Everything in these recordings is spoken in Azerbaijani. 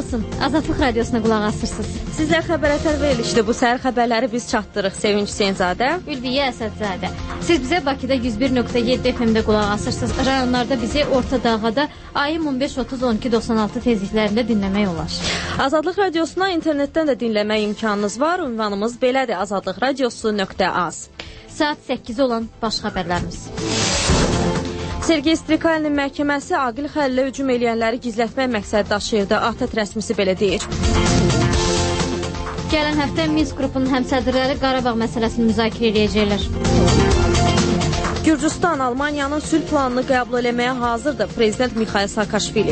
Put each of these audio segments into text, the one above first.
olsun. Azadlıq Radiosuna qulaq asırsınız. Sizlə xəbərətər verilişdə bu səhər xəbərləri biz çatdırıq. Sevinç Hüseynzadə, Ülviyə Əsədzadə. Siz bizə Bakıda 101.7 FM-də qulaq asırsınız. Rayonlarda bizi Orta Dağada ayım 15-30-12-96 tezliklərində dinləmək olar. Azadlıq Radiosuna internetdən də dinləmək imkanınız var. Ünvanımız belədir: azadlıqradiosu.az. Saat 8 olan baş xəbərlərimiz. Sergey Strikalinin məhkəməsi Aqil Xəlilə hücum eləyənləri gizlətmək məqsədi daşıyırdı. ATƏT rəsmisi belə deyir. Gələn həftə Minsk qrupunun həmsədrləri Qarabağ məsələsini müzakirə edəcəklər. Gürcüstan Almaniyanın sülh planını qəbul eləməyə hazırdır. Prezident Mikhail Saakashvili.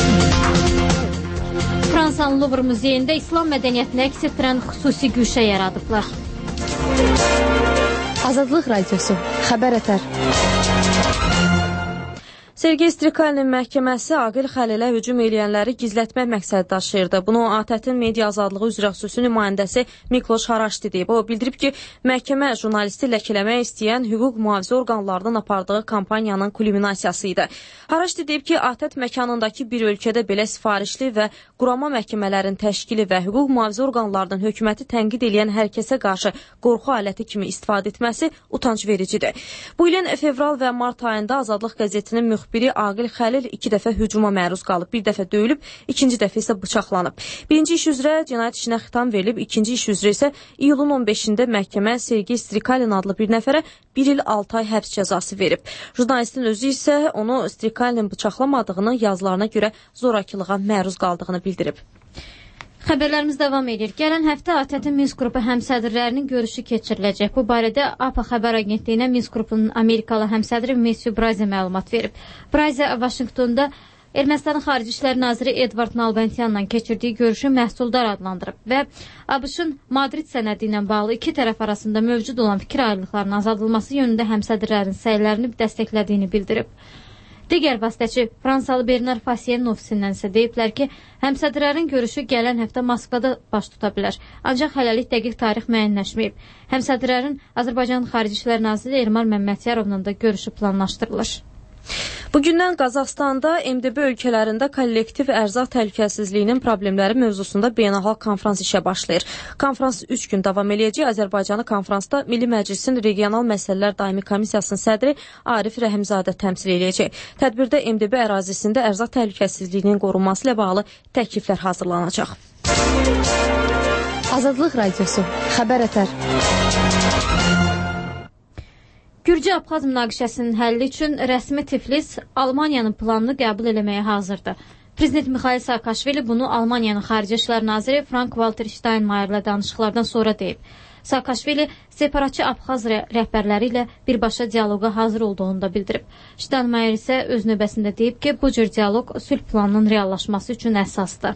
Fransanın Louvre muzeyində İslam mədəniyyətini əks etdirən xüsusi güşə yaradıblar. Azadlıq Radiosu, xəbər ətər. Sergey Strikalinin məhkəməsi Aqil Xəlilə hücum eləyənləri gizlətmək məqsədi daşıyırdı. Bunu ATƏT-in media azadlığı üzrə xüsusi nümayəndəsi Mikloş Haraşdi deyib. O bildirib ki, məhkəmə jurnalisti ləkələmək istəyən hüquq mühafizə orqanlarının apardığı kampaniyanın kulminasiyası idi. Haraşdi deyib ki, ATƏT məkanındakı bir ölkədə belə sifarişli və qurama məhkəmələrin təşkili və hüquq mühafizə orqanlarının hökuməti tənqid eləyən hər kəsə qarşı qorxu aləti kimi istifadə etməsi utanc vericidir. Bu ilin fevral və mart ayında Azadlıq qəzetinin müxbiri Aqil Xəlil 2 dəfə hücuma məruz qalıb, bir dəfə döyülüb, ikinci dəfə isə bıçaqlanıb. Birinci iş üzrə cinayət işinə xitam verilib, ikinci iş üzrə isə iyulun 15-də məhkəmə Sergey Strikalin adlı bir nəfərə 1 il 6 ay həbs cəzası verib. Jurnalistin özü isə onu Strikalin bıçaqlamadığını, yazılarına görə zorakılığa məruz qaldığını bildirib. Xəbərlərimiz davam edir. Gələn həftə ATƏT-in Minsk qrupu həmsədrlərinin görüşü keçiriləcək. Bu barədə APA xəbər agentliyinə Minsk qrupunun Amerikalı həmsədri Mesyu Brayze məlumat verib. Brayze Vaşinqtonda Ermənistanın Xarici İşlər Naziri Edvard Nalbantyanla keçirdiyi görüşü məhsuldar adlandırıb və ABŞ-ın Madrid sənədi ilə bağlı iki tərəf arasında mövcud olan fikir ayrılıqlarının azaldılması yönündə həmsədrlərin səylərini dəstəklədiyini bildirib. Digər vasitəçi Fransalı Bernard Fasiyer'in ofisindən isə deyiblər ki, həmsədrlərin görüşü gələn həftə Moskvada baş tuta bilər. Ancaq hələlik dəqiq tarix müəyyənləşməyib. Həmsədrlərin Azərbaycan Xarici İşlər Naziri Elmar Məmmədyarovla da görüşü planlaşdırılır. Bugündən Qazaxstanda MDB ölkələrində kollektiv ərzaq təhlükəsizliyinin problemləri mövzusunda beynəlxalq konfrans işə başlayır. Konfrans 3 gün davam eləyəcək. Azərbaycanı konfransda Milli Məclisin Regional Məsələlər Daimi Komissiyasının sədri Arif Rəhimzadə təmsil eləyəcək. Tədbirdə MDB ərazisində ərzaq təhlükəsizliyinin qorunması ilə bağlı təkliflər hazırlanacaq. Azadlıq Radiosu, xəbər ətər. Gürcü-Abxaz münaqişəsinin həlli üçün rəsmi Tiflis Almaniyanın planını qəbul eləməyə hazırdır. Prezident Mikhail Saakashvili bunu Almaniyanın Xarici İşlər Naziri Frank-Walter Steinmeierlə danışıqlardan sonra deyib. Saakashvili separatçı Abxaz rəhbərləri ilə birbaşa dialoqa hazır olduğunu da bildirib. Steinmeier isə öz növbəsində deyib ki, bu cür dialoq sülh planının reallaşması üçün əsasdır.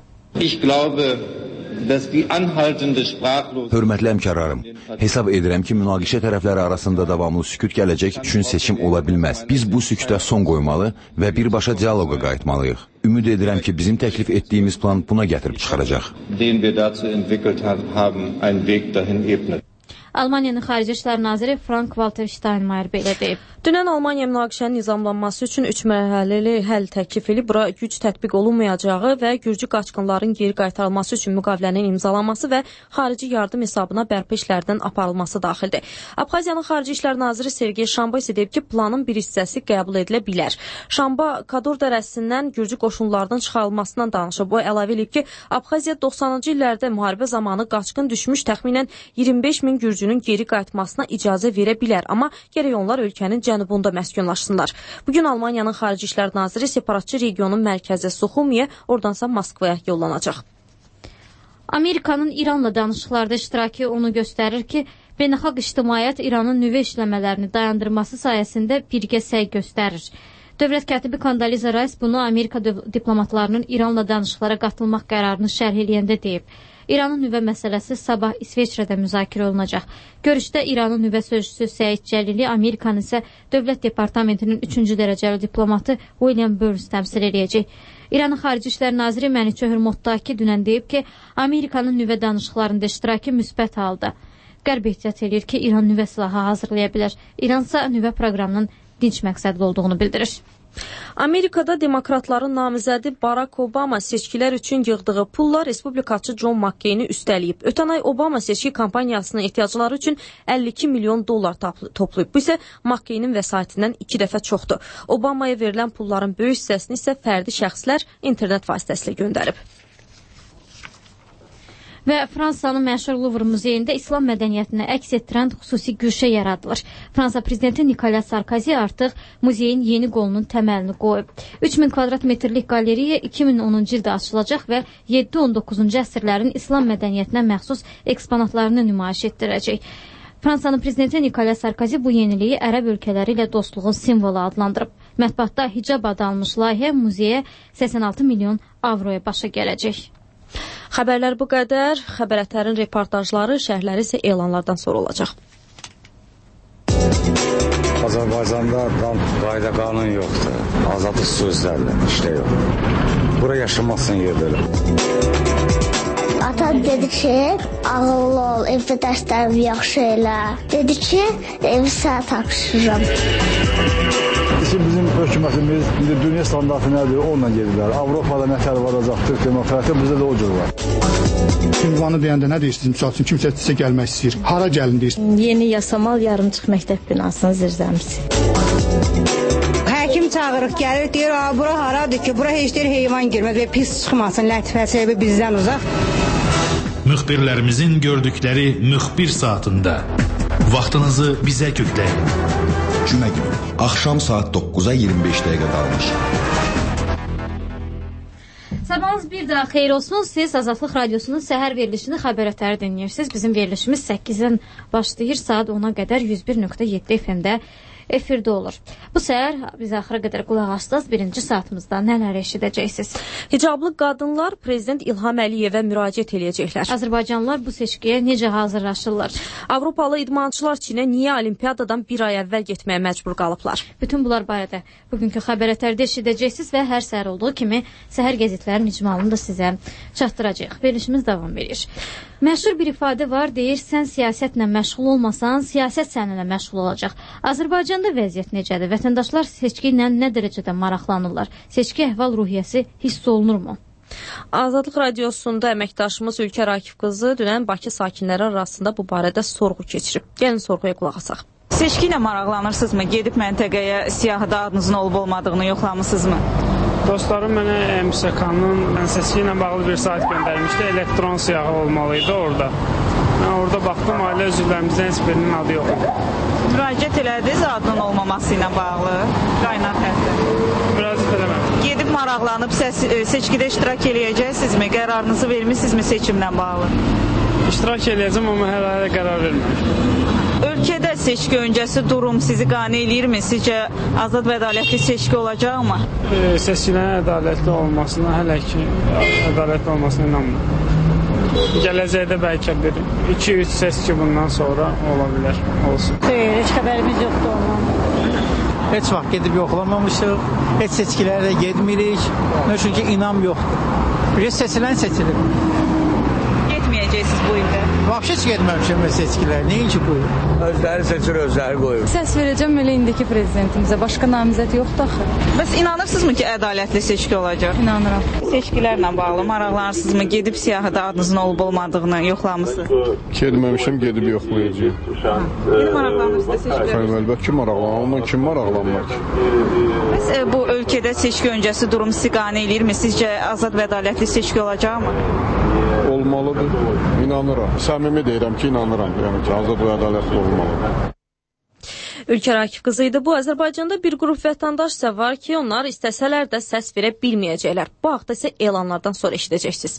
Hörmətli həmkarlarım, hesab edirəm ki, münaqişə tərəfləri arasında davamlı sükut gələcək üçün seçim ola bilməz. Biz bu sükuta son qoymalı və birbaşa dialoqa qayıtmalıyıq. Ümid edirəm ki, bizim təklif etdiyimiz plan buna gətirib çıxaracaq. Almaniyanın Xarici İşlər Naziri Frank-Walter Steinmeier belə deyib. Dünən Almaniya münaqişənin nizamlanması üçün 3 mərhələli həll təklif edilib. Bura güc tətbiq olunmayacağı və gürcü qaçqınların geri qaytarılması üçün müqavilənin imzalanması və xarici yardım hesabına bərpa işlərdən aparılması daxildir. Abxaziyanın Xarici İşlər Naziri Sergey Şamba isə deyib ki, planın bir hissəsi qəbul edilə bilər. Şamba Kador dərəsindən gürcü qoşunlarının çıxarılmasından danışıb. O əlavə edib ki, Abxaziya 90-cı illərdə müharibə zamanı qaçqın düşmüş təxminən 25 min gürcünün geri qayıtmasına icazə verə bilər, amma gərək onlar ölkənin cənubunda məskunlaşsınlar. Bugün Almaniyanın Xarici İşlər Naziri separatçı regionun mərkəzi Suxumiyə, oradansa Moskvaya yollanacaq. Amerikanın İranla danışıqlarda iştirakı onu göstərir ki, beynəlxalq ictimaiyyət İranın nüvə işləmələrini dayandırması sayəsində birgə səy göstərir. Dövlət katibi Kondoliza Rice bunu Amerika diplomatlarının İranla danışıqlara qatılmaq qərarını şərh eləyəndə deyib. İranın nüvə məsələsi sabah İsveçrədə müzakirə olunacaq. Görüşdə İranın nüvə sözcüsü Səid Cəlili, Amerikanın isə Dövlət Departamentinin 3-cü dərəcəli diplomatı William Burns təmsil edəcək. İranın Xarici İşlər Naziri Məniçö Hürmoddaki dünən deyib ki, Amerikanın nüvə danışıqlarında iştirakı müsbət halda. Qərb ehtiyat edir ki, İran nüvə silahı hazırlaya bilər. İransa nüvə proqramının dinc məqsədli olduğunu bildirir. Amerikada demokratların namizədi Barack Obama seçkilər üçün yığdığı pulla respublikaçı John McCain-i üstələyib. Ötən ay Obama seçki kampaniyasının ehtiyacları üçün 52 milyon dollar toplayıb. Bu isə McCain-in vəsaitindən 2 dəfə çoxdur. Obamaya verilən pulların böyük hissəsini isə fərdi şəxslər internet vasitəsilə göndərib. Və Fransanın məşhur Louvre muzeyində İslam mədəniyyətinə əks etdirən xüsusi güşə yaradılır. Fransa prezidenti Nicolas Sarkozy artıq muzeyin yeni qolunun təməlini qoyub. 3000 kvadrat metrlik qaleriya 2010-cu ildə açılacaq və 7-19-cu əsrlərin İslam mədəniyyətinə məxsus eksponatlarını nümayiş etdirəcək. Fransanın prezidenti Nicolas Sarkozy bu yeniliyi ərəb ölkələri ilə dostluğun simvolu adlandırıb. Mətbuatda hicab adı almış layihə muzeyə 86 milyon avroya başa gələcək. Xəbərlər bu qədər. Xəbərətərin reportajları, şərhləri isə elanlardan sonra olacaq. Azərbaycanda qayda qanun yoxdur. Azadlıq sözlərlə işlə yox. Bura yaşamazsın yerdə elə. Ata dedi ki, ağıllı ol, evdə dərslərimi yaxşı elə. Dedi ki, evi sənə tapşırıram. Bizim hökumətimiz indi dünya standartı nədir, onunla gedirlər. Avropada nətər varacaqdır, demokratiya bizdə də o cür var. Ünvanı deyəndə nə deyirsiniz? Misal üçün kimsə sizə gəlmək istəyir. Hara gəlin deyirsiniz? Yeni Yasamal yarımçıq məktəb binasının zirzəmisi. Həkim çağırıq, gəlir, deyir, bura haradır ki, bura heç deyir heyvan girməz və pis çıxmasın, lətifəsi bizdən uzaq. Müxbirlərimizin gördükləri müxbir saatında vaxtınızı bizə kökləyin. Cümə günü, axşam saat 9-a 25 dəqiqə qalmış. Sabahınız bir daha xeyir olsun. Siz Azadlıq Radiosunun səhər verilişini xəbərətləri dinləyirsiniz. Bizim verilişimiz 8-dən başlayır, saat 10-a qədər 101.7 FM-də efirdə olur. Bu səhər biz axıra qədər qulaq asdınız. Birinci saatımızda nələr eşidəcəksiniz? Hicablı qadınlar Prezident İlham Əliyevə müraciət edəcəklər. Azərbaycanlılar bu seçkiyə necə hazırlaşırlar? Avropalı idmançılar Çinə niyə olimpiyadadan bir ay əvvəl getməyə məcbur qalıblar? Bütün bunlar barədə bugünkü xəbərətlərdə eşidəcəksiniz və hər səhər olduğu kimi səhər qəzetlərinin icmalını da sizə çatdıracaq. Verilişimiz davam edir. Məşhur bir ifadə var, deyir, sən siyasətlə məşğul olmasan, siyasət səninlə məşğul olacaq. Azərbaycanda vəziyyət necədir? Vətəndaşlar seçki ilə nə dərəcədə maraqlanırlar? Seçki əhval-ruhiyyəsi hiss olunurmu? Azadlıq Radiosunda əməkdaşımız Ülkər Akif qızı dünən Bakı sakinləri arasında bu barədə sorğu keçirib. Gəlin sorğuya qulaq asaq. Seçki ilə maraqlanırsınızmı? Gedib məntəqəyə siyahıda adınızın olub-olmadığını yoxlamısınızmı? Dostlarım mənə MSK-nın seçki ilə bağlı bir sayt göndərmişdi. Elektron siyahı olmalıydı orada. Mən orada baxdım, ailə üzvlərimizdən heç birinin adı yox idi. Müraciət elədiniz adının olmaması ilə bağlı? Qaynar hətdə. Müraciət eləmədim. Gedib maraqlanıb seçkidə iştirak eləyəcəksinizmi? Qərarınızı vermişsinizmi seçimlə bağlı? İştirak eləyəcəm, amma hələ qərar verməmişəm. Ölkədə seçki öncəsi durum sizi qane eləyirmi? Sizcə azad və ədalətli seçki olacaqmı? Seçkilərin ədalətli olmasına, hələ ki, ədalətli olmasına inanmıram. Gələcəkdə bəlkə bir 2-3 seçki bundan sonra ola bilər, olsun. Xeyr, heç xəbərimiz yoxdur ondan. Heç vaxt gedib yoxlamamışıq, heç seçkilərə getmirik, çünki inam yoxdur. Bir seçilən seçilir. Getməyəcəksiniz bu ildə? Vəbşə heç getməmişəm mən seçkilərə, neyin ki bu? Özləri seçir, özləri qoyur. Səs verəcəm elə indiki prezidentimizə, başqa namizəd yoxdur axı. Bəs inanırsınızmı ki, ədalətli seçki olacaq? İnanıram. Seçkilərlə bağlı maraqlanırsınızmı? Gedib siyahıda adınızın olub-olmadığını yoxlamısınız? Getməmişəm, gedib yoxlayacağım. Yeni maraqlanırsınız seçkilərə? Əlbəttə ki, maraqlanmam, kim maraqlanmır ki? Bəs bu ölkədə seçki öncəsi durum sizi qane eləyirmi? Sizcə azad və ədalətli seçki olacaqmı? Olmalıdır, inanıram. Səmimi deyirəm ki, inanıram. Yəni ki, azad və ədalətli olmalıdır. Ülkər Akif qızı idi. Bu, Azərbaycanda bir qrup vətəndaş isə var ki, onlar istəsələr də səs verə bilməyəcəklər. Bu haqda isə elanlardan sonra eşidəcəksiniz.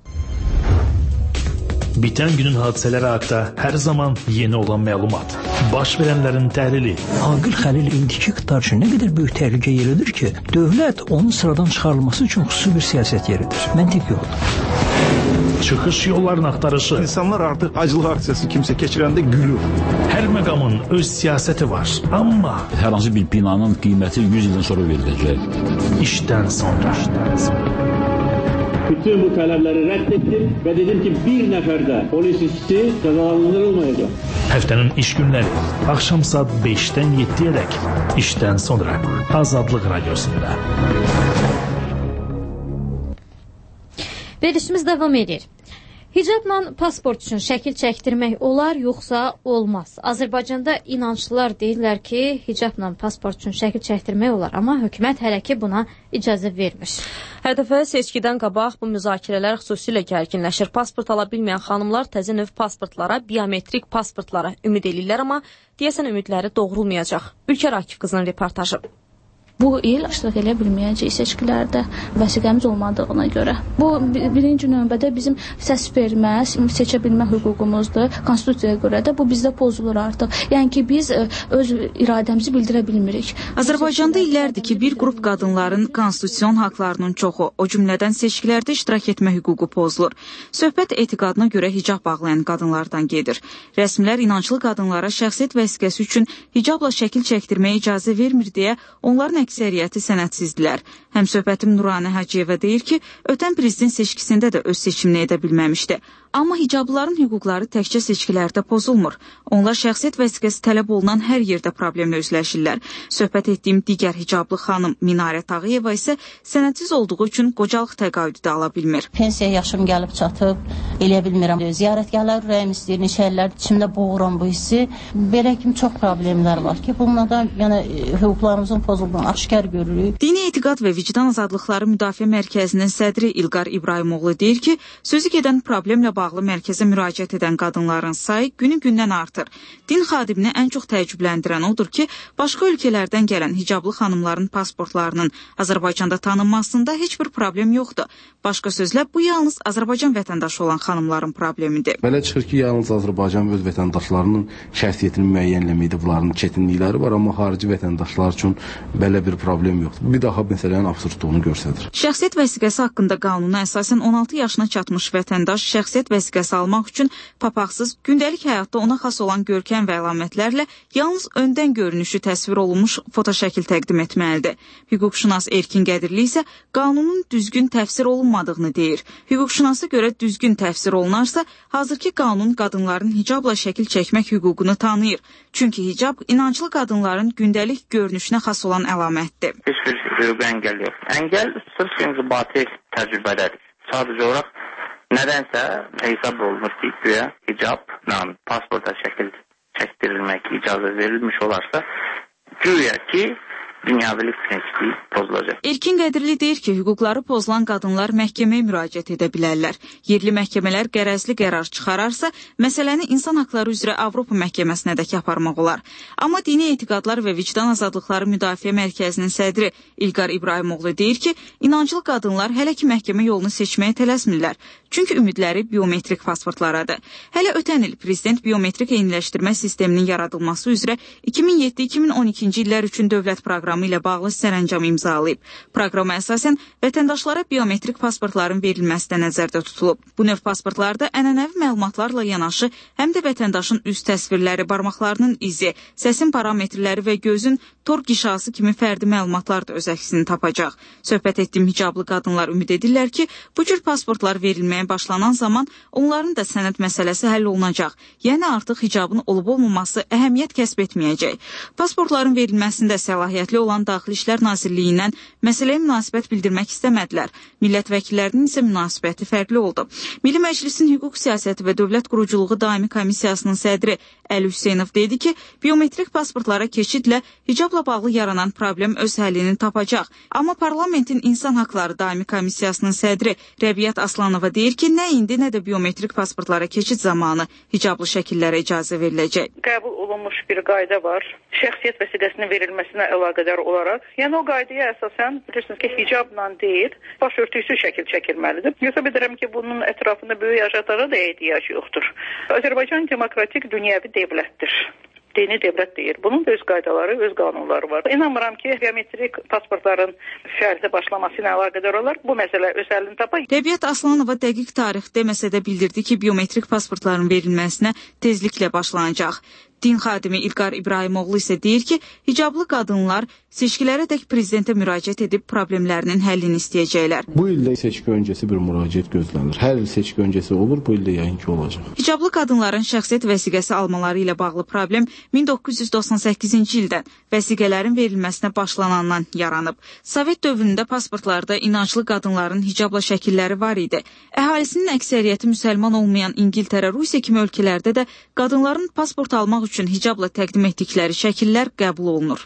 Bitən günün hadisələri haqda hər zaman yeni olan məlumat. Baş verənlərin təhlili. Aqil Xəlil indiki iqtidar üçün nə qədər böyük təhlükə yeridir ki, dövlət onun sıradan çıxarılması üçün xüsusi bir siyasət yeridir. Məntiq yoldur. Çıxış yollarını axtarışı. İnsanlar artıq acılıq aksiyası kimsə keçirəndə gülür. Hər məqamın öz siyasəti var, amma hər hansı bir binanın qiyməti 100 ildən sonra veriləcək. İşdən sonra. Bütün bu tələbləri rədd etdim və dedim ki, bir nəfər də polis işçisi cəzalandırılmayacaq. Həftənin iş günləri axşam saat 5-dən 7-yədək işdən sonra Azadlıq Radiosunda. Verilişimiz davam edir. Hicabla pasport üçün şəkil çəkdirmək olar, yoxsa olmaz? Azərbaycanda inanclılar deyirlər ki, hicabla pasport üçün şəkil çəkdirmək olar, amma hökumət hələ ki buna icazə vermir. Hər dəfə seçkidən qabaq bu müzakirələr xüsusilə gərginləşir. Pasport ala bilməyən xanımlar təzə növ pasportlara, biometrik pasportlara ümid edirlər, amma deyəsən ümidləri doğrulmayacaq. Ülkər Akif qızının reportajı. Bu il iştirak edə bilməyəcək seçkilərdə vəsiqəmiz olmadığına görə. Bu birinci növbədə bizim səs vermə, seçə bilmə hüququmuzdur. Konstitusiyaya görə də bu bizdə pozulur artıq. Yəni ki, biz öz iradəmizi bildirə bilmirik. Azərbaycanda illərdir ki, bir qrup qadınların konstitusion haqlarının çoxu, o cümlədən seçkilərdə iştirak etmə hüququ pozulur. Söhbət etiqadına görə hicab bağlayan qadınlardan gedir. Rəsmilər inanclı qadınlara şəxsiyyət vəsiqəsi üçün hicabla şəkil çəkdirməyə icazə vermir deyə onların əksəriyyəti sənədsizdirlər. Həmsöhbətim Nuranə Hacıyeva deyir ki, ötən prezident seçkisində də öz seçimini edə bilməmişdi. Amma hicablıların hüquqları təkcə seçkilərdə pozulmur. Onlar şəxsiyyət vəsiqəsi tələb olunan hər yerdə problemlə üzləşirlər. Söhbət etdiyim digər hicablı xanım Minarə Tağıyeva isə sənədsiz olduğu üçün qocalıq təqaüdü də ala bilmir. Pensiya yaşım gəlib çatıb, eləyə bilmirəm. Ziyarətgahlar ürəyim istəyir, neçələr içimdə boğuram bu hissi. Belə kimi çox problemlər var ki, bununla da yəni hüquqlarımızın pozulduğunu aşkar görürük. Dini etiqad və vicdan azadlıqları müdafiə mərkəzinin sədri İlqar İbrahimoğlu deyir ki, sözü gedən problemlə bağlı mərkəzə müraciət edən qadınların sayı günü-gündən artır. Din xadiminə ən çox təəccübləndirən odur ki, başqa ölkələrdən gələn hicablı xanımların pasportlarının Azərbaycanda tanınmasında heç bir problem yoxdur. Başqa sözlə, bu yalnız Azərbaycan vətəndaşı olan xanımların problemidir. Belə çıxır ki, yalnız Azərbaycan öz vətəndaşlarının şəxsiyyətini müəyyənləməkdə bunların çətinlikləri var, amma xarici vətəndaşlar üçün belə bir problem yoxdur. Bir daha məsələnin absurdluğunu göstərir. Şəxsiyyət vəsiqəsi haqqında qanuna əsasən 16 yaşına çatmış vətəndaş şəxsiyyət vəsiqəsi almaq üçün papaqsız, gündəlik həyatda ona xas olan görkəm və əlamətlərlə yalnız öndən görünüşü təsvir olunmuş fotoşəkil təqdim etməlidir. Hüquqşünas Erkin Qədirli isə qanunun düzgün təfsir olunmadığını deyir. Hüquqşünasa görə düzgün təfsir olunarsa, hazırki qanun qadınların hicabla şəkil çəkmək hüququnu tanıyır. Çünki hicab inanclı qadınların gündəlik görünüşünə xas olan əlamətdir. Heç bir hüquq əngəl yox. Əngəl sırf inzibati təcrübədədir. Sadəcə olaraq nədənsə hesab olunur ki, güya hicabla pasporta şəkil çəkdirilmək icazə verilmiş olarsa, güya ki, dünyavəlik prinsipi pozulacaq. Erkin Qədirli deyir ki, hüquqları pozulan qadınlar məhkəməyə müraciət edə bilərlər. Yerli məhkəmələr qərəzli qərar çıxararsa, məsələni insan haqları üzrə Avropa məhkəməsinə də aparmaq olar. Amma Dini Etiqadlar və Vicdan Azadlıqları Müdafiə Mərkəzinin sədri İlqar İbrahimoğlu deyir ki, inanclı qadınlar hələ ki məhkəmə yolunu seçməyə tələsmirlər. Çünki ümidləri biometrik pasportlaradır. Hələ ötən il Prezident biometrik eyniləşdirmə sisteminin yaradılması üzrə 2007-2012-ci illər üçün dövlət proqramı ilə bağlı sərəncam imzalayıb. Proqrama əsasən vətəndaşlara biometrik pasportların verilməsi də nəzərdə tutulub. Bu növ pasportlarda ənənəvi məlumatlarla yanaşı həm də vətəndaşın üz təsvirləri, barmaqlarının izi, səsin parametrləri və gözün tor qişası kimi fərdi məlumatlar da öz əksini tapacaq. Söhbət etdiyim hicablı qadınlar ümid edirlər ki, bu cür pasportlar verilməyə başlanan zaman onların da sənəd məsələsi həll olunacaq. Yəni artıq hicabın olub-olmaması əhəmiyyət kəsb etməyəcək. Pasportların verilməsində səlahiyyətli olan Daxili İşlər Nazirliyindən məsələyə münasibət bildirmək istəmədilər. Millət vəkillərinin isə münasibəti fərqli oldu. Milli Məclisin Hüquq Siyasəti və Dövlət Quruculuğu Daimi Komissiyasının sədri Əli Hüseynov dedi ki, biometrik pasportlara keçidlə hicabla bağlı yaranan problem öz həllini tapacaq. Amma Parlamentin İnsan Haqları Daimi Komissiyasının sədri Rəbiyyət Aslanova deyir ki, nə indi, nə də biometrik pasportlara keçid zamanı hicablı şəkillərə icazə veriləcək. Qəbul olunmuş bir qayda var. Şəxsiyyət vəsiqəsinin verilməsinə əlaqədar olaraq. Yəni o qaydaya əsasən bilirsiniz ki, hicabla deyil, başörtüsü şəkil çəkilməlidir. Yoxsa bilirəm ki, bunun ətrafında böyük ajatara da ehtiyac yoxdur. Azərbaycan demokratik dünyəvi dövlətdir. Dini dövlət deyir. Bunun da öz qaydaları, öz qanunları var. İnanmıram ki, biometrik pasportların fəaliyyətə başlaması ilə əlaqədar olaraq bu məsələ öz həllini tapar. Rəbiyyət Aslanova dəqiq tarix deməsə də bildirdi ki, biometrik pasportların verilməsinə tezliklə başlanacaq. Din xadimi İlqar İbrahimoğlu isə deyir ki, hicablı qadınlar seçkilərədək prezidentə müraciət edib problemlərinin həllini istəyəcəklər. Bu ildə seçki öncəsi bir müraciət gözlənilir. Hər il seçki öncəsi olur, bu ildə yəqin ki olacaq. Hicablı qadınların şəxsiyyət vəsiqəsi almaları ilə bağlı problem 1998-ci ildən vəsiqələrin verilməsinə başlanandan yaranıb. Sovet dövründə pasportlarda inanclı qadınların hicabla şəkilləri var idi. Əhalisinin əksəriyyəti müsəlman olmayan İngiltərə, Rusiya kimi ölkələrdə də qadınların pasport almaq üçün hicabla təqdim etdikləri şəkillər qəbul olunur.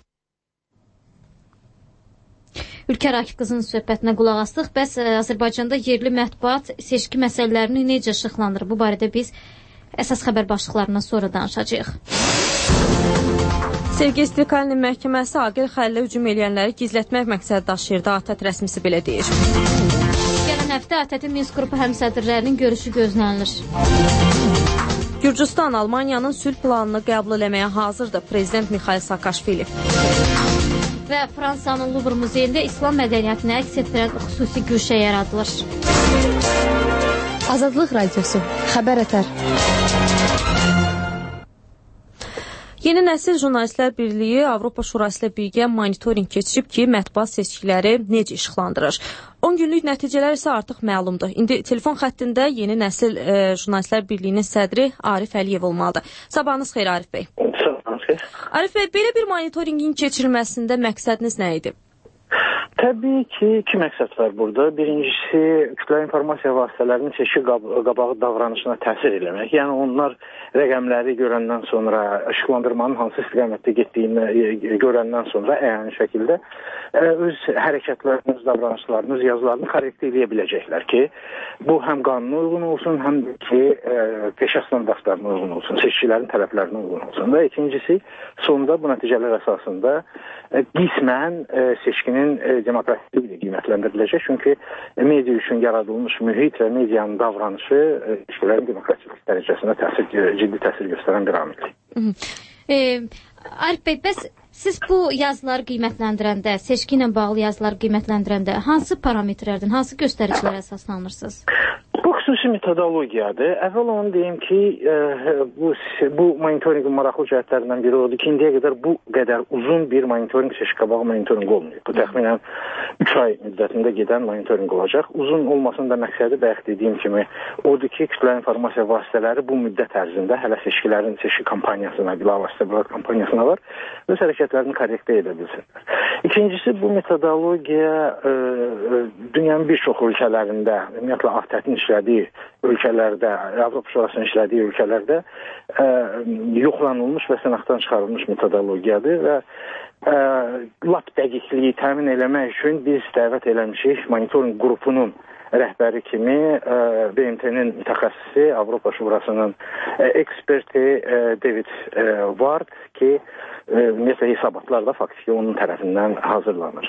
Ülkər Akif qızının söhbətinə qulaq astıq. Bəs Azərbaycanda yerli mətbuat seçki məsələlərini necə işıqlandırır? Bu barədə biz əsas xəbər başlıqlarından sonra danışacağıq. Sevgi İstiqlalinin məhkəməsi Aqil Xəlilə hücum eləyənləri gizlətmək məqsədi daşıyırdı. ATƏT rəsmisi belə deyir. Gələn həftə ATƏT-in Minsk qrupu həmsədrlərinin görüşü gözlənilir. Gürcüstan Almaniyanın sülh planını qəbul eləməyə hazırdır. Prezident Mikhail Saakashvili. Və Fransanın Luvr muzeyində İslam mədəniyyətini əks etdirən xüsusi güşə yaradılır. Azadlıq Radiosu. Xəbər ətər. Yeni nəsil Jurnalistlər Birliyi Avropa Şurası ilə birgə monitorinq keçirib ki, mətbuat seçkiləri necə işıqlandırır. 10 günlük nəticələr isə artıq məlumdur. İndi telefon xəttində Yeni Nəsil Jurnalistlər Birliyinin sədri Arif Əliyev olmalıdır. Sabahınız xeyir Arif bəy. Sabahınız xeyir. Arif bəy, belə bir monitorinqin keçirilməsində məqsədiniz nə idi? Təbii ki, iki məqsəd var burada. Birincisi, kütləvi informasiya vasitələrinin seçki qabağı davranışına təsir eləmək. Yəni, onlar rəqəmləri görəndən sonra, işıqlandırmanın hansı istiqamətdə getdiyini görəndən sonra əyani şəkildə öz hərəkətləriniz, davranışlarınız, yazılarını korrekt eləyə biləcəklər ki, bu həm qanuna uyğun olsun, həm ki, peşə standartlarına uyğun olsun, seçkilərin tələblərinə uyğun olsun. Və ikincisi, sonunda bu nəticələr əsasında qismən seçkinin demokratik qiymətləndiriləcək. Çünki media üçün yaradılmış mühit və medianın davranışı seçkilərin demokratik dərəcəsinə ciddi təsir göstərən bir amildir. Arif bəy, bəs siz bu yazıları qiymətləndirəndə, seçki ilə bağlı yazıları qiymətləndirəndə hansı parametrlərdən, hansı göstəricilərə əsaslanırsınız? Bu xüsusi metodologiyadır. Əvvəl onu deyim ki, bu monitorinqin maraqlı cəhətlərindən biri odur ki, indiyə qədər bu qədər uzun bir monitorinq, seçki qabağı monitorinq olmuyor. Bu təxminən 3 ay müddətində gedən monitorinq olacaq. Uzun olmasının da məqsədi bayaq dediyim kimi odur ki, kütləvi informasiya vasitələri bu müddət ərzində hələ seçkilərin seçki kampaniyasına, bilavasitə bülad kampaniyasına var, öz hərəkətlərini korrektə edə bilsinlər. İkincisi, bu metodologiya dünyanın bir çox ölkələrində, ümumiyyətlə ATƏT-in işlədiyi ölkələrdə, Avropa Şurasının işlədiyi ölkələrdə yoxlanılmış və sınaqdan çıxarılmış metodologiyadır və lap dəqiqliyi təmin eləmək üçün biz dəvət eləmişik monitorinq qrupunun rəhbəri kimi BMT-nin mütəxəssisi, Avropa Şurasının eksperti David Ward ki, ümumiyyətlə hesabatlar da faktiki onun tərəfindən hazırlanır.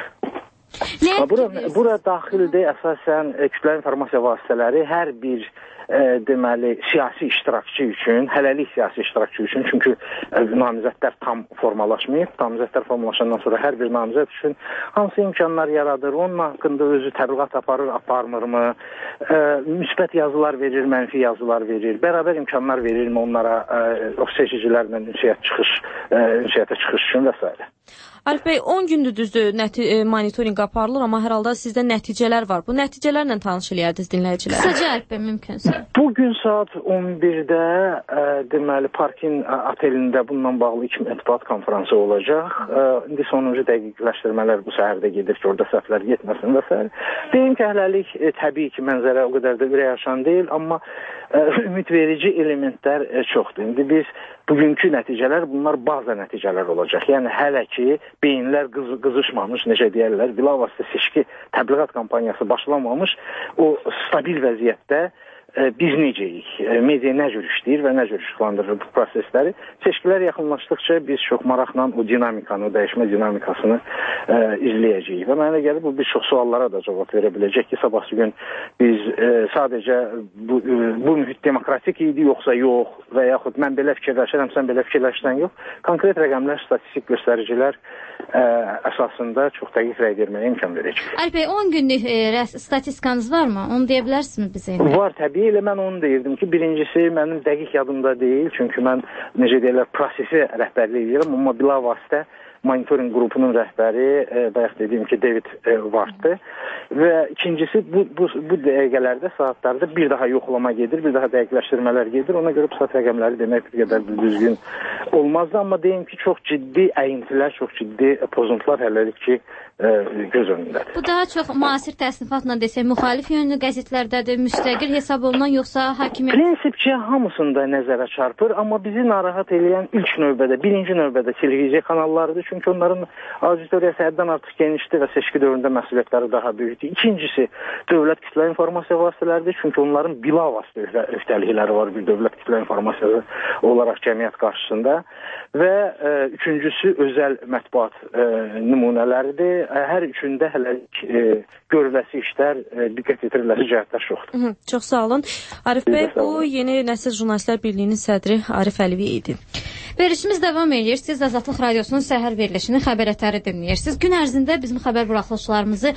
Bura daxildir əsasən kütləvi informasiya vasitələri hər bir deməli siyasi iştirakçı üçün, hələlik siyasi iştirakçı üçün, çünki namizədlər tam formalaşmayıb, namizədlər formalaşandan sonra hər bir namizəd üçün hansı imkanlar yaradır, onun haqqında özü təbliğat aparır, aparmırmı, müsbət yazılar verir, mənfi yazılar verir, bərabər imkanlar verirmi onlara o seçicilərlə ünsiyyətə çıxış üçün və s. Arif bəy, 10 gündür düzdür monitorinq aparılır, amma hər halda sizdə nəticələr var. Bu nəticələrlə tanış eləyərdiniz dinləyicilərə. Qısaca Arif bəy, mümkünsə. Bugün saat 11-də deməli Parkin otelində bununla bağlı ilk mətbuat konfransı olacaq. İndi sonuncu dəqiqləşdirmələr bu səhərdə gedir ki, orada səhvlər getməsin və s. Deyim ki, hələlik təbii ki, mənzərə o qədər də ürək açan deyil, amma ümidverici elementlər çoxdur. İndi biz bugünkü nəticələr, bunlar baza nəticələr olacaq. Yəni hələ ki, beyinlər qızışmamış, necə deyərlər, bilavasitə seçki təbliğat kampaniyası başlamamış, o stabil vəziyyətdə biz necəyik, media nə cür işləyir və nə cür işıqlandırır bu prosesləri. Seçkilər yaxınlaşdıqca biz çox maraqla o dinamikanı, o dəyişmə dinamikasını izləyəcəyik. Və mənə gəlir, bu bir çox suallara da cavab verə biləcək ki, sabahsı gün biz sadəcə bu mühit demokratik idi, yoxsa yox, və yaxud mən belə fikirləşirəm, sən belə fikirləşsən yox. Konkret rəqəmlər, statistik göstəricilər əsasında çox dəqiq rəy verməyə imkan verəcək. Arif bəy, 10 günlük statistikanız varmı? Onu deyə bilərsinizmi bizə? Var, təbii idi. Elə mən onu deyirdim ki, birincisi mənim dəqiq yadımda deyil. Çünki mən, necə deyirlər, prosesi rəhbərlik edirəm. Amma bilavasitə monitoring qrupunun rəhbəri, bayaq dediyim ki, David Ward'dır. Və ikincisi, bu dəqiqələrdə, saatlarda bir daha yoxlama gedir, bir daha dəqiqləşdirmələr gedir. Ona görə bu saat rəqəmləri demək bir qədər düzgün olmazdı. Amma deyim ki, çox ciddi əyintilər, çox ciddi pozuntular hələlik ki, göz önündədir. Bu daha çox müasir təsnifatla desək, müxalif yönlü qəzetlərdədir, müstəqil hesab olunan, yoxsa hakimiyyət? Prinsipcə hamısında nəzərə çarpır, amma bizi narahat edən ilk növbədə, birinci növbədə televiziya kanallarıdır. Çünki onların auditoriyası həddən artıq genişdir və seçki dövründə məsuliyyətləri daha böyükdür. İkincisi, dövlət kütlə informasiya vasitələridir. Çünki onların bilavasitə öhdəlikləri var bir dövlət kütlə informasiyası olaraq cəmiyyət qarşısında. Və üçüncüsü, özəl mətbuat nümunələridir. Hər üçündə hələlik görüləsi işlər, diqqət yetiriləsi cəhətlər çoxdur. Çox sağ olun. Arif bəy, bu Yeni Nəsil Jurnalistlər Birliyinin sədri Arif Əlivi idi. Verilişimiz davam edir. Siz Azadlıq Radiosunun səhər verilişini xəbərətləri dinləyirsiniz. Gün ərzində bizim xəbər buraxılışlarımızı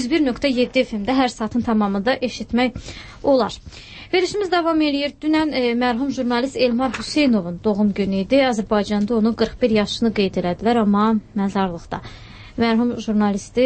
101.7 FM-də hər saatın tamamında eşitmək olar. Verilişimiz davam edir. Dünən mərhum jurnalist Elmar Hüseynovun doğum günü idi. Azərbaycanda onun 41 yaşını qeyd elədilər, amma məzarlıqda. Mərhum jurnalisti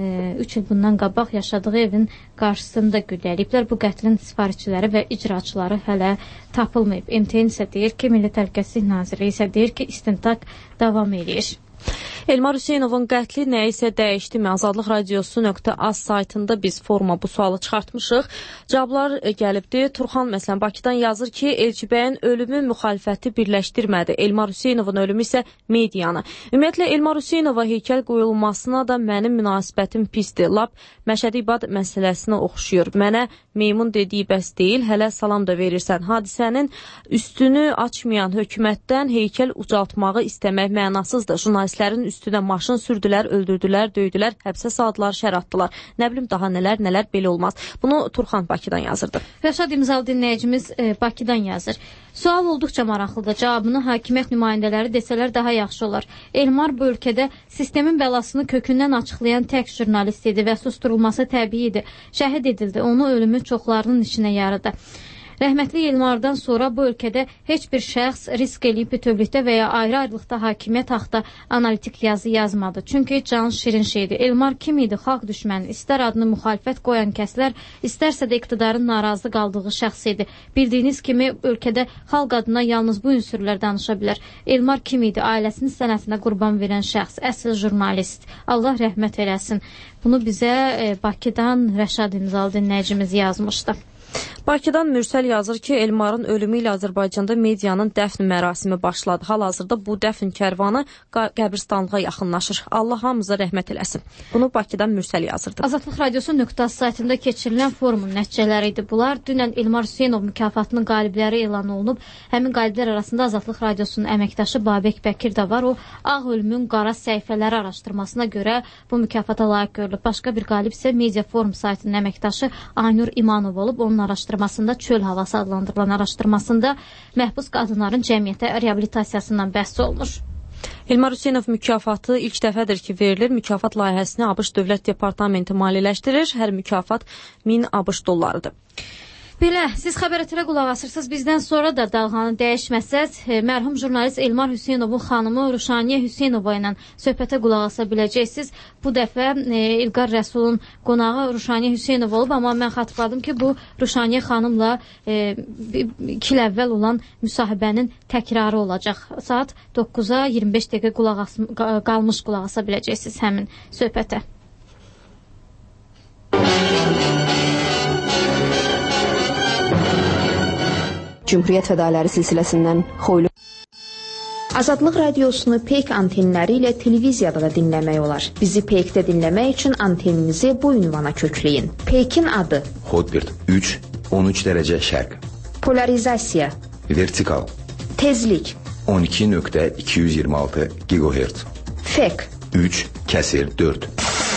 3 il bundan qabaq yaşadığı evin qarşısında gülləliyiblər. Bu qətlin sifarişçiləri və icraçıları hələ tapılmayıb. MTN isə deyir ki, Milli Təhlükəsizlik Nazirliyi isə deyir ki, istintaq davam edir. Elmar Hüseynovun qətli nə isə dəyişdimi? Azadlıq Radiosu.az saytında biz foruma bu sualı çıxartmışıq. Cavablar gəlibdi. Turxan məsələn Bakıdan yazır ki, Elçibəyin ölümü müxalifəti birləşdirmədi. Elmar Hüseynovun ölümü isə medianı. Ümumiyyətlə Elmar Hüseynova heykəl qoyulmasına da mənim münasibətim pisdir. Lap Məşədi İbad məsələsinə oxşuyur. Mənə meymun dediyi bəs deyil, hələ salam da verirsən. Hadisənin üstünü açmayan hökumətdən heykəl ucaltmağı istəmək mənasızdır. Jurnalistlərin üstünə maşın sürdülər, öldürdülər, döydülər, həbsə saldılar, şər atdılar. Nə bilim daha nələr belə olmaz. Bunu Turxan Bakıdan yazırdı. Rəşad İmzalı dinləyicimiz Bakıdan yazır. Sual olduqca maraqlıdır. Cavabını hakimiyyət nümayəndələri desələr daha yaxşı olar. Elmar bu ölkədə sistemin bəlasını kökündən açıqlayan tək jurnalist idi və susturulması təbii idi. Şəhid edildi. Onu ölümü çoxlarının içinə yaradı. Rəhmətli Elmardan sonra bu ölkədə heç bir şəxs risk eləyib bütövlükdə və ya ayrı-ayrılıqda hakimiyyət haqda analitik yazı yazmadı. Çünki can şirin şeydir. Elmar kim idi? Xalq düşməni. İstər adını müxalifət qoyan kəslər, istərsə də iqtidarın narazı qaldığı şəxs idi. Bildiyiniz kimi ölkədə xalq adına yalnız bu ünsürlər danışa bilər. Elmar kim idi? Ailəsinin sənətinə qurban verən şəxs, əsl jurnalist. Allah rəhmət eləsin. Bunu bizə Bakıdan Rəşad İmzalı dinləyicimiz yazmışdı. Bakıdan Mürsəl yazır ki, Elmarın ölümü ilə Azərbaycanda medianın dəfn mərasimi başladı. Hal-hazırda bu dəfn kərvanı qəbristanlığa yaxınlaşır. Allah hamımıza rəhmət eləsin. Bunu Bakıdan Mürsəl yazırdı. Azadlıq Radiosu.az saytında keçirilən forumun nəticələri idi bunlar. Dünən Elmar Hüseynov mükafatının qalibləri elan olunub. Həmin qaliblər arasında Azadlıq Radiosunun əməkdaşı Babək Bəkir də var. O, Ağ Ölümün qara səhifələri araşdırmasına görə bu mükafata layiq görülüb. Başqa bir qalib isə Media Forum saytının əməkdaşı Aynur İmanov olub. Onun araşdırmasında çöl havası adlandırılan araşdırmasında məhbus qadınların cəmiyyətə reabilitasiyasından bəhs olunur. Elmar Hüseynov mükafatı ilk dəfədir ki, verilir. Mükafat layihəsini ABŞ Dövlət Departamenti maliyyələşdirir. Hər mükafat 1000 ABŞ dollarıdır. Belə, siz xəbərətlərə qulaq asırsınız. Bizdən sonra da dalğanı dəyişməsəz, mərhum jurnalist Elmar Hüseynovun xanımı Ruşaniyə Hüseynova ilə söhbətə qulaq asa biləcəksiniz. Bu dəfə İlqar Rəsulun qonağı Ruşaniyə Hüseynova olub, amma mən xatırladım ki, bu Ruşaniyə xanımla 2 il əvvəl olan müsahibənin təkrarı olacaq. Saat 9-a 25 dəqiqə qalmış qulaq asa biləcəksiniz həmin söhbətə. Cümhuriyyət fədaləri silsiləsindən Xoylu. Azadlıq Radiosunu PEYK antenləri ilə televiziyada da dinləmək olar. Bizi PEYK-də dinləmək üçün anteninizi bu ünvana kökləyin. PEYK-in adı Hotbird 3, 13 dərəcə şərq. Polarizasiya Vertikal Tezlik 12.226 GHz. FEK 3/4.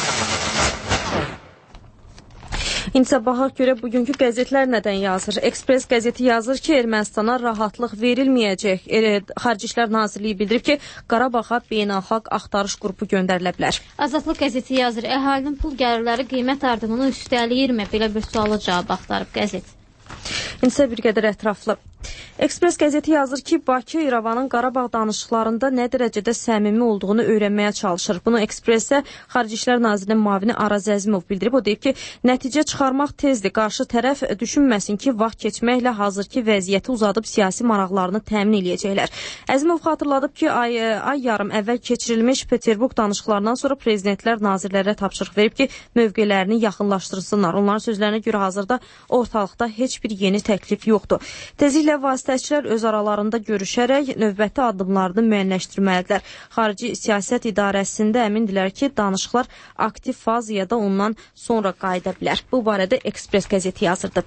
İndi baxaq görə bugünkü qəzetlər nədən yazır? Express qəzeti yazır ki, Ermənistana rahatlıq verilməyəcək. Xarici İşlər Nazirliyi bildirib ki, Qarabağa beynəlxalq axtarış qrupu göndərilə bilər. Azadlıq qəzeti yazır, əhalinin pul gəlirləri qiymət artımını üstəliyirmi? Belə bir suala cavab axtarıb qəzet. İndisə bir qədər ətraflı. Ekspres qəzeti yazır ki, Bakı İrəvanın Qarabağ danışıqlarında nə dərəcədə səmimi olduğunu öyrənməyə çalışır. Bunu Ekspresdə Xarici İşlər Nazirinin müavini Araz Əzimov bildirib. O deyib ki, nəticə çıxarmaq tezdir. Qarşı tərəf düşünməsin ki, vaxt keçməklə hazırki vəziyyəti uzadıb siyasi maraqlarını təmin eləyəcəklər. Əzimov xatırladıb ki, ay yarım əvvəl keçirilmiş Peterburq danışıqlarından sonra prezidentlər nazirlərə tapşırıq verib ki, mövqelərini yaxınlaşdırsınlar. Onların sözlərinə görə hazırda ortalıqda heç bir yeni təklif yoxdur. Tezliklə vasitəçilər öz aralarında görüşərək növbəti addımlarını müəyyənləşdirməlidirlər. Xarici Siyasət İdarəsində əmindirlər ki, danışıqlar aktiv faziyada ondan sonra qayıda bilər. Bu barədə Ekspres qəzeti yazırdı.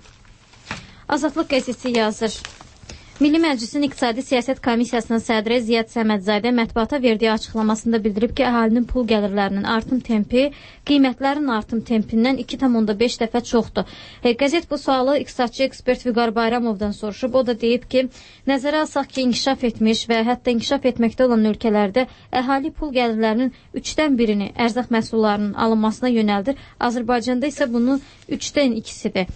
Azadlıq qəzeti yazır. Milli Məclisin İqtisadi Siyasət Komissiyasının sədri Ziyad Səmədzadə mətbuata verdiyi açıqlamasında bildirib ki, əhalinin pul gəlirlərinin artım tempi qiymətlərin artım tempindən 2,5 dəfə çoxdur. Qəzet bu sualı iqtisadçı ekspert Vüqar Bayramovdan soruşub. O da deyib ki, nəzərə alsaq ki, inkişaf etmiş və hətta inkişaf etməkdə olan ölkələrdə əhali pul gəlirlərinin 3-dən 1-ini ərzaq məhsullarının alınmasına yönəldir. Azərbaycanda isə bunun 3-dən 2-sidir.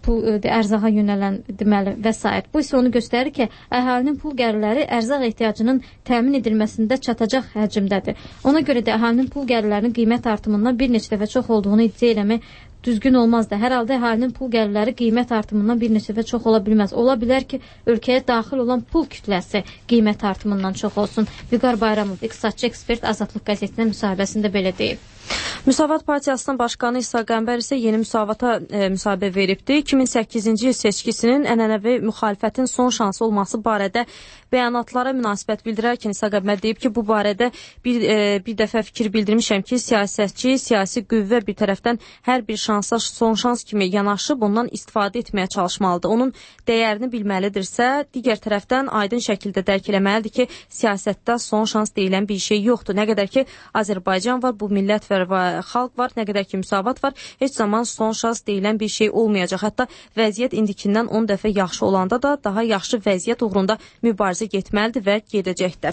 Ərzağa yönələn deməli və s. Bu isə onu göstərir ki, əhalinin pul gəlirləri ərzaq ehtiyacının təmin edilməsində çatacaq həcmdədir. Ona görə də əhalinin pul gəlirlərinin qiymət artımından bir neçə dəfə çox olduğunu iddia eləmək düzgün olmazdı. Hər halda əhalinin pul gəlirləri qiymət artımından bir neçə dəfə çox ola bilməz. Ola bilər ki, ölkəyə daxil olan pul kütləsi qiymət artımından çox olsun. Vüqar Bayramov, iqtisadçı ekspert Azadlıq qəzetinin müsahibəsində belə deyib. Müsavat Partiyasının başqanı İsa Qəmbər isə yeni müsavata müsahibə veribdi. 2008-ci il seçkisinin ənənəvi müxalifətin son şansı olması barədə bəyanatlara münasibət bildirərkən İsa Qəmbər deyib ki, bu barədə bir dəfə fikir bildirmişəm ki, siyasətçi, siyasi qüvvə bir tərəfdən hər bir şansa son şans kimi yanaşıb ondan istifadə etməyə çalışmalıdır. Onun dəyərini bilməlidirsə, digər tərəfdən aydın şəkildə dərk eləməlidir ki, siyasətdə son şans deyilən bir şey yoxdur. Nə qədər ki, Azərbaycan var, bu millət və xalq var, nə qədər ki müsavat var, heç zaman son şans deyilən bir şey olmayacaq. Hətta vəziyyət indikindən 10 dəfə yaxşı olanda da daha yaxşı vəziyyət uğrunda mübarizə getməlidir və gedəcəkdir.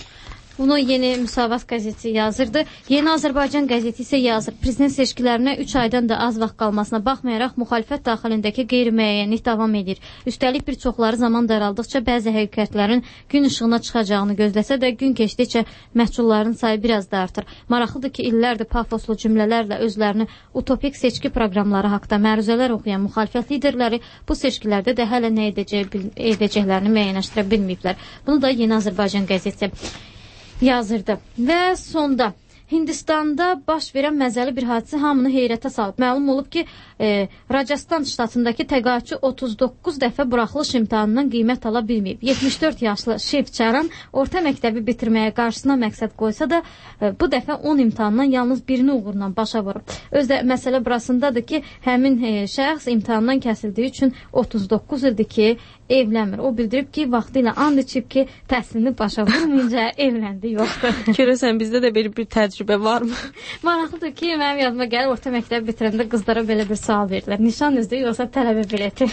Bunu Yeni Müsavat qəzeti yazırdı. Yeni Azərbaycan qəzeti isə yazır. Prezident seçkilərinə 3 aydan da az vaxt qalmasına baxmayaraq müxalifət daxilindəki qeyri-müəyyənlik davam edir. Üstəlik bir çoxları zaman daraldıqca bəzi həqiqətlərin gün işığına çıxacağını gözləsə də gün keçdikcə məhsulların sayı biraz da artır. Maraqlıdır ki, illərdir pafoslu cümlələrlə özlərini utopik seçki proqramları haqda məruzələr oxuyan müxalifət liderləri bu seçkilərdə də hələ nə edəcəklərini müəyyənləşdirə bilməyiblər. Bunu da Yeni Azərbaycan qəzeti yazırdı. Və sonda Hindistanda baş verən məzəli bir hadisə hamını heyrətə salıb. Məlum olub ki, Rajasthan ştatındakı təqaüdçü 39 dəfə buraxılış imtahanından qiymət ala bilməyib. 74 yaşlı Shiv Charan orta məktəbi bitirməyə qarşısına məqsəd qoysa da, bu dəfə 10 imtahandan yalnız birini uğurla başa vurub. Özdə məsələ burasındadır ki, həmin şəxs imtahandan kəsildiyi üçün 39 ildir ki, evlənmir. O bildirib ki, vaxtı ilə and içib ki, təhsilini başa vurmayınca evləndi, yoxdur. Görürsən, bizdə də bir təcrübə varmı? Maraqlıdır ki, mənim yadıma gəlir, orta məktəbi bitirəndə qızlara belə bir sual verdilər. Nişan üzrə yoxsa tələbə bileti?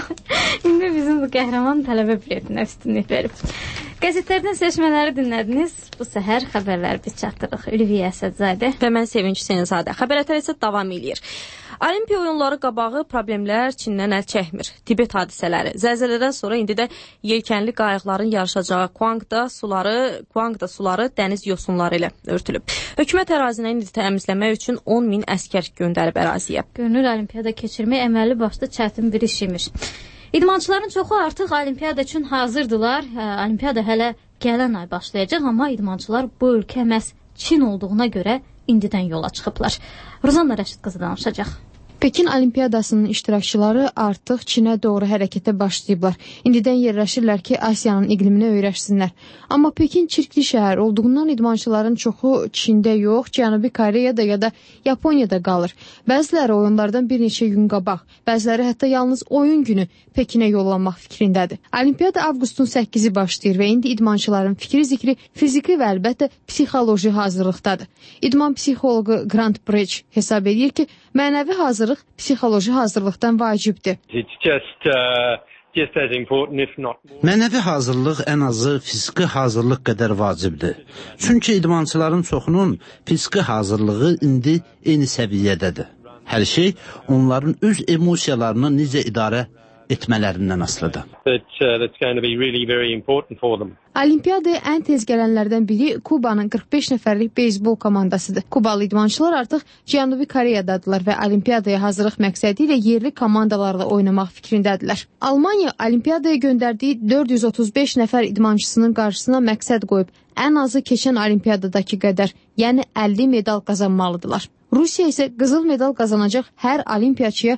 İndi bizim bu qəhrəman tələbə biletinə üstünlük verib. Qəzetlərdən seçmələri dinlədiniz. Bu səhər xəbərləri biz çatdırıq. Ülviyə Əsədzadə və mən Sevinç Hüseynzadə. Xəbərlər isə davam edir. Olimpiya oyunları qabağı problemlər Çindən əl çəkmir. Tibet hadisələri. Zəlzələdən sonra indi də yelkənli qayıqların yarışacağı Guangda suları dəniz yosunları ilə örtülüb. Hökumət ərazini indi təmizləmək üçün 10.000 əskər göndərib əraziyə. Görünür, olimpiyada keçirmək əməlli başlı çətin bir iş imiş. İdmançıların çoxu artıq olimpiyada üçün hazırdılar. Olimpiyada hələ gələn ay başlayacaq, amma idmançılar bu ölkə məhz Çin olduğuna görə indidən yola çıxıblar. Rozanna Rəşid qızı danışacaq. Pekin Olimpiyadasının iştirakçıları artıq Çinə doğru hərəkətə başlayıblar. İndidən yerləşirlər ki, Asiyanın iqliminə öyrəşsinlər. Amma Pekin çirkli şəhər olduğundan idmançıların çoxu Çində yox, Cənubi Koreyada ya da Yaponiyada qalır. Bəziləri oyunlardan bir neçə gün qabaq, bəziləri hətta yalnız oyun günü Pekinə yollanmaq fikrindədir. Olimpiyada avqustun 8-i başlayır və indi idmançıların fikri-zikri fiziki və əlbəttə psixoloji hazırlıqdadır. İdman psixologu Grant Bridge hesab edir ki, mənəvi hazırlıq psixoloji hazırlıqdan vacibdir. Mənəvi hazırlıq ən azı fiziki hazırlıq qədər vacibdir. Çünki idmançıların çoxunun fiziki hazırlığı indi eyni səviyyədədir. Hər şey onların öz emosiyalarını necə idarə etmələrindən asılıdır. That's going to be really very important for them. Olimpiyadaya ən tez gələnlərdən biri Kubanın 45 nəfərlik beyzbol komandasıdır. Kubalı idmançılar artıq Cənubi Koreyadadılar və olimpiyadaya hazırlıq məqsədi ilə yerli komandalarla oynamaq fikrindədirlər. Almaniya olimpiyadaya göndərdiyi 435 nəfər idmançısının qarşısına məqsəd qoyub ən azı keçən olimpiyadadakı qədər, yəni 50 medal qazanmalıdırlar. Rusiya isə qızıl medal qazanacaq hər olimpiyaçıya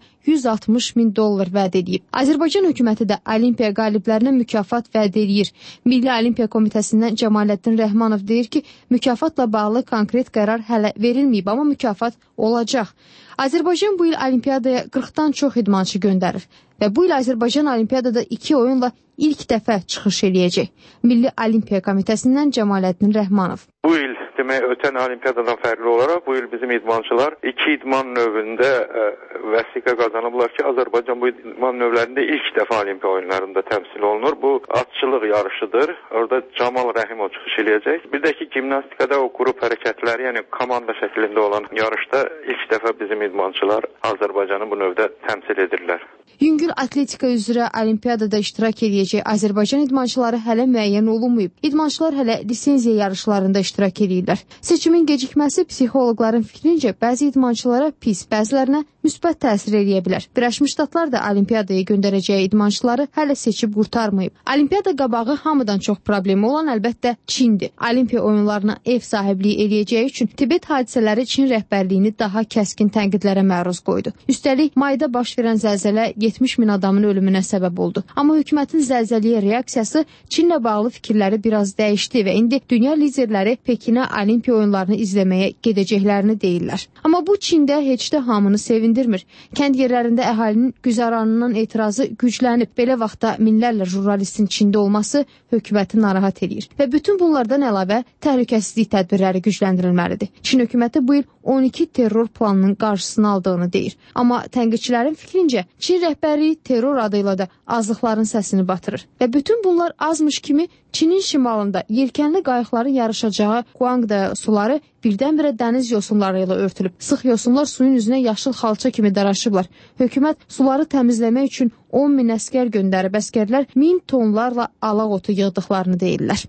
$160,000 vəd edib. Azərbaycan hökuməti də olimpiya qaliblərinə mükafat vəd edir. Milli Olimpiya Komitəsindən Cəmaləddin Rəhmanov deyir ki, mükafatla bağlı konkret qərar hələ verilməyib, amma mükafat olacaq. Azərbaycan bu il olimpiyadaya 40-dan çox idmançı göndərir və bu il Azərbaycan olimpiyadada 2 oyunla ilk dəfə çıxış eləyəcək. Milli Olimpiya Komitəsindən Cəmaləddin Rəhmanov. Bu il demək ötən olimpiyadadan fərqli olaraq bu il bizim idmançılar 2 idman növündə vəsiqə qazanıblar ki, Azərbaycan bu idman növlərində ilk dəfə olimpiya oyunlarında təmsil olunur. Bu atçılıq yarışıdır. Orada Camal Rəhimov çıxış eləyəcək. Bir də ki, gimnastikada o qrup hərəkətləri, yəni komanda şəklində olan yarışda ilk dəfə bizim idmançılar Azərbaycanı bu növdə təmsil edirlər. Yüngül atletika üzrə olimpiyadada iştirak edəcək Azərbaycan idmançıları hələ müəyyən olunmayıb. İdmançılar hələ lisenziya yarışlarında iştirak edirlər. Seçimin gecikməsi psixoloqların fikrincə bəzi idmançılara pis, bəzilərinə müsbət təsir edə bilər. Birləşmiş Ştatlar da olimpiyadaya göndərəcəyi idmançıları hələ seçib qurtarmayıb. Olimpiyada qabağı hamıdan çox problemi olan əlbəttə Çindir. Olimpiya oyunlarına ev sahibliyi eləyəcəyi üçün Tibet hadisələri Çin rəhbərliyini daha kəskin tənqidlərə məruz qoydu. Üstəlik, mayda baş verən zəlzələ 70.000 adamın ölümünə səbəb oldu. Amma hökumətin zəlzələyə reaksiyası Çinlə bağlı fikirləri biraz dəyişdi və indi dünya liderləri Pekinə olimpiya oyunlarını izləməyə gedəcəklərini deyirlər. Amma bu Çində heç də hamını sevindirmir. Kənd yerlərində əhalinin güzəranından etirazı güclənib. Belə vaxtda minlərlə jurnalistin Çində olması hökuməti narahat edir. Və bütün bunlardan əlavə təhlükəsizlik tədbirləri gücləndirilməlidir. Çin hökuməti bu il 12 terror planının qarşısını aldığını deyir. Amma tənqidçilərin fikrincə Çin rəhbərliyi terror adıyla da azlıqların səsini batırır. Və bütün bunlar azmış kimi Çinin şimalında yelkənli qayıqların yarışacağı Guangda suları birdən-birə dəniz yosunları ilə örtülüb. Sıx yosunlar suyun üzünə yaşıl xalça kimi daraşıblar. Hökumət suları təmizləmək üçün 10.000 əskər göndərib. Əskərlər 1000 tonlarla alaq otu yığdıqlarını deyirlər.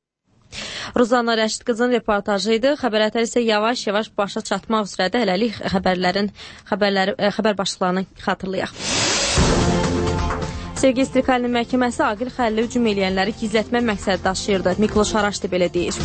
Ruzanna Rəşid qızın reportajı idi. Xəbər isə yavaş-yavaş başa çatmaq üzrədir. Hələlik xəbər başlıqlarını xatırlayaq. Sevgi İstiqlalinin məhkəməsi Aqil Xəlili hücum eləyənləri gizlətmə məqsədi daşıyırdı. Mikloş Haraşdi belə deyir.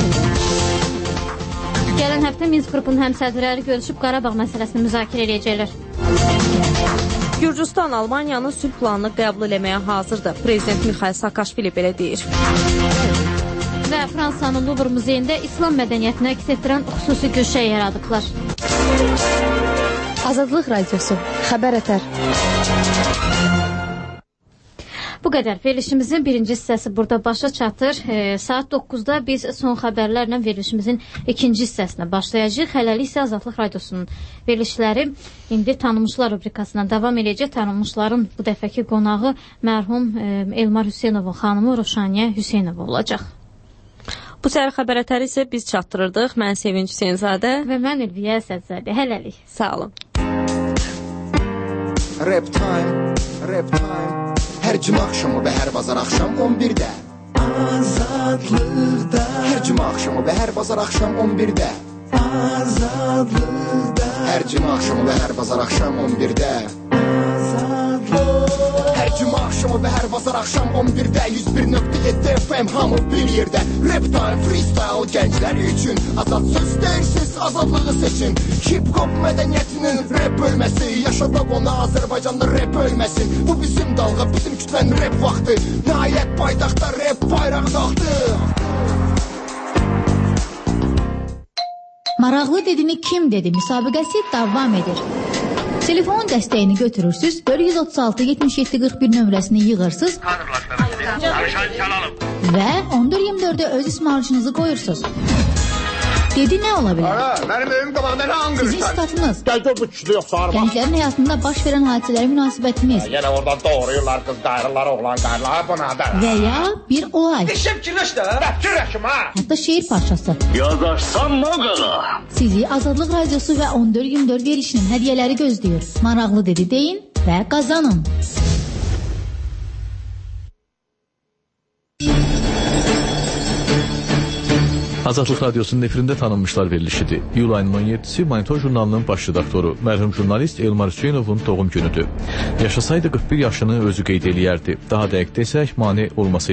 Gələn həftə Minsk qrupunun həmsədrləri görüşüb Qarabağ məsələsini müzakirə edəcəklər. Gürcüstan Almaniyanın sülh planını qəbul eləməyə hazırdır. Prezident Mikhail Saakashvili belə deyir. Və Fransanın Louvre muzeyində İslam mədəniyyətini əks etdirən xüsusi güşə yaradıblar. Azadlıq Radiosu, Xəbər Ətər. Bu qədər. Verilişimizin birinci hissəsi burada başa çatır. Saat 9-da biz son xəbərlərlə verilişimizin ikinci hissəsinə başlayacağıq. Hələlik isə Azadlıq Radiosunun verilişləri indi tanınmışlar rubrikasından davam edəcək. Tanınmışların bu dəfəki qonağı mərhum Elmar Hüseynovun xanımı Ruşaniyə Hüseynova olacaq. Bu səhər Xəbər Ətəri isə biz çatdırırdıq. Mən Sevinç Hüseynzadə və mən Ülviyə Əsədzadə. Hələlik. Sağ olun. Rap time, rap time. Hər cümə axşamı və hər bazar axşam 11-də Azadlıqda Hər cümə axşamı və hər bazar axşam 11-də Azadlıqda Hər cümə axşamı və hər bazar axşam 11-də Hər cümə axşamı və hər bazar axşam 11-də 101.7 FM hamı bir yerdə Rap time, freestyle gənclər üçün Azad söz deyirsiz, azadlığı seçin Hip-hop mədəniyyətinin rap bölməsi Yaşadaq ona Azərbaycanda rap ölməsin Bu bizim dalğa, bizim kütlənin rap vaxtı Nəhayət paytaxtda rap bayraq qalxdı Maraqlı dedimi kim dedi müsabiqəsi davam edir. Telefonun dəstəyini götürürsüz, 436-7741 nömrəsini yığırsınız və 1424-ə öz ismarışınızı qoyursunuz. Dedi nə ola bilər? Mənim evim qabağında nə angırırsan? Sizin statınız. Gəl gör bu küçülü yoxsa araba. Gənclərin həyatında baş verən hadisələrə münasibətiniz. Yenə oradan doğrayırlar qız qayrılar, oğlan qayrılar, bu nədir? Və ya bir olay. Dişim kirləş də. Fikirləşim ha. Hətta şeir parçası. Yazarsan mı qağa? Sizi Azadlıq Radiosu və 1424 verilişinin hədiyyələri gözləyir. Maraqlı dedi deyin və qazanın. Azadlıq Radiosunun efirində tanınmışlar verilişidir. İyul ayının 17-si Monitor jurnalının baş redaktoru, mərhum jurnalist Elmar Hüseynovun doğum günüdür. Yaşasaydı 41 yaşını özü qeyd eləyərdi. Daha dəqiq desək, mane olmasaydı.